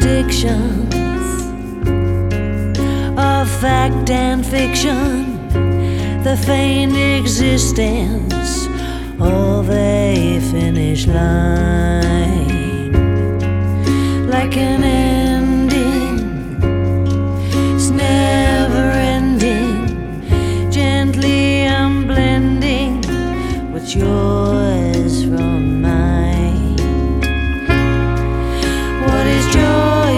contradictions of fact and fiction, the feigned existence of a finish line, like an ending, it's never ending. Gently I'm blending what's yours from mine. What is joy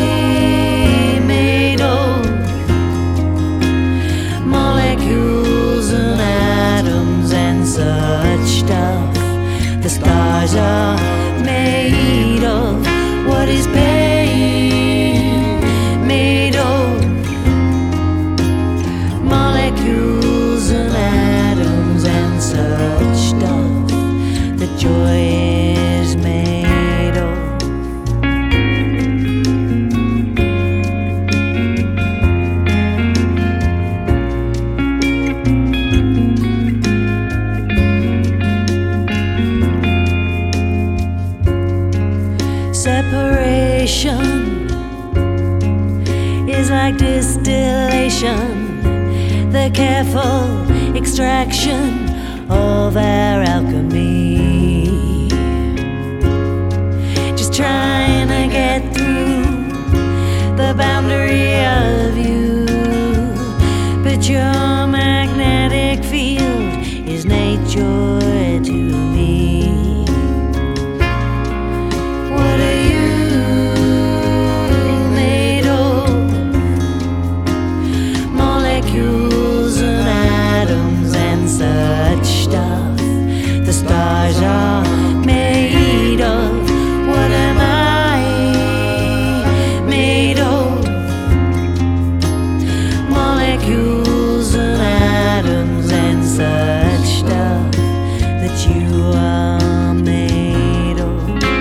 made of? Molecules and atoms and such stuff the stars are made of. What is pain made of? Molecules and atoms and such stuff that joy is made of. Separation is like distillation, the careful extraction of our alchemy. Just trying to get through the boundary of you, but your magnetic field is nature to me. What are you made of? Molecules and atoms and such stuff the stars are made of. What am I made of? Molecules and atoms and such stuff that you are made of.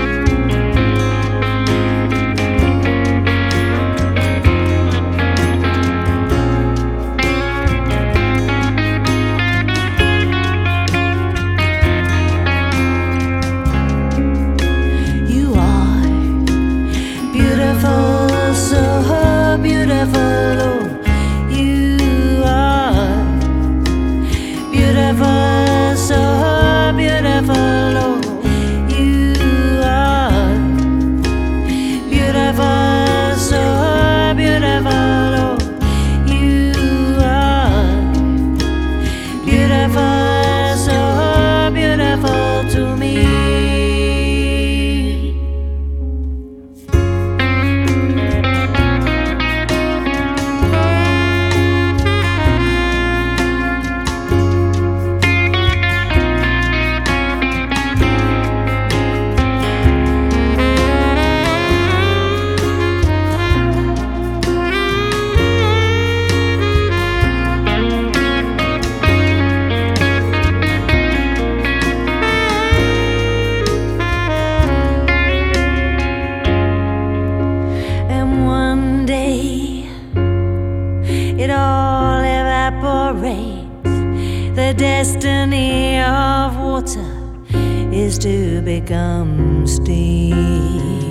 Beautiful, so beautiful, oh, you are beautiful, so beautiful, oh, you are beautiful, so beautiful, oh, you are beautiful, so beautiful to me. It all evaporates. The destiny of water is to become steam.